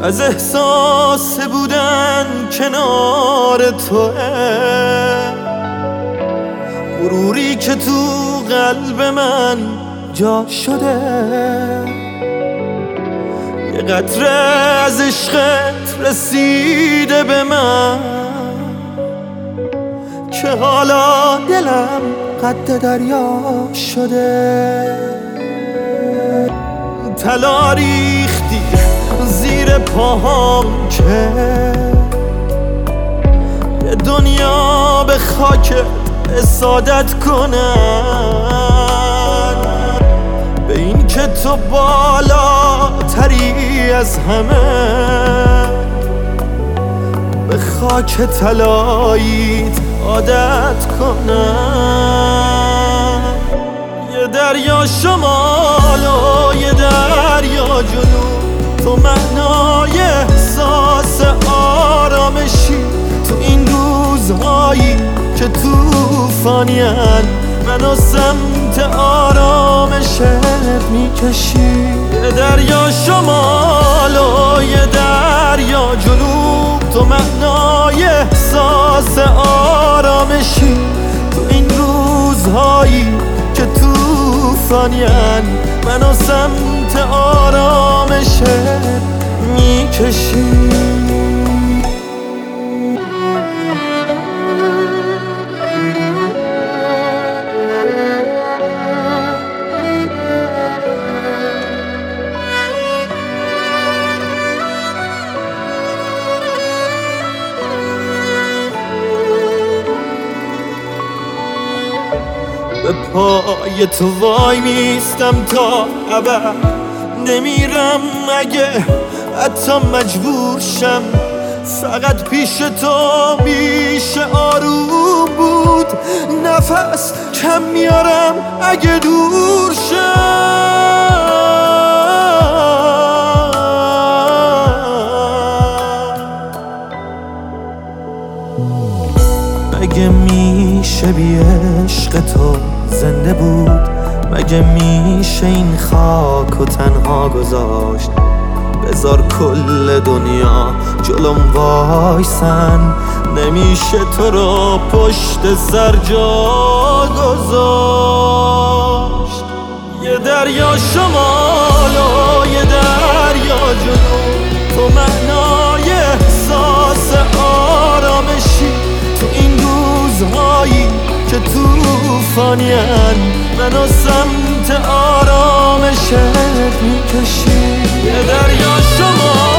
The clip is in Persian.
از احساس بودن کنار توه، غروری که تو قلب من جا شده. یه قطره از عشقت رسیده به من که حالا دلم قد دریا شده. طلا ریختی زیر پاهام که یه دنیا به خاک اسادت کنن، به این که تو بالاتری از همه، به خاک طلاییت عادت کنن. یه دریا شمال و یه دریا جنوب، تو معنای احساس آرامشی تو این روزهایی که توفانین منو سمت آرامشت میکشی. یه دریا شمال و یه دریا جنوب، تو معنای احساس آرامشی تو این روزهایی که توفانین منو سمت آرامشت میکشی. به پای تو وای میستم تا ابد، نمیرم اگه حتی مجبور شم. فقط پیش تو میشه آروم بود، نفس کم میارم اگه دور شم. مگه میشه بی عشق تو زنده بود؟ مگه میشه این خاک و تنها گذاشت؟ بذار کل دنیا جلوم وایسن، نمیشه تو رو پشت سر جا گذاشت. یه دریا شمال و یه دریا جنوب، تو معنای احساس آرامشی تو این روزهایی که توفانین منو سمت آرامشت میکشی. یه دریا شما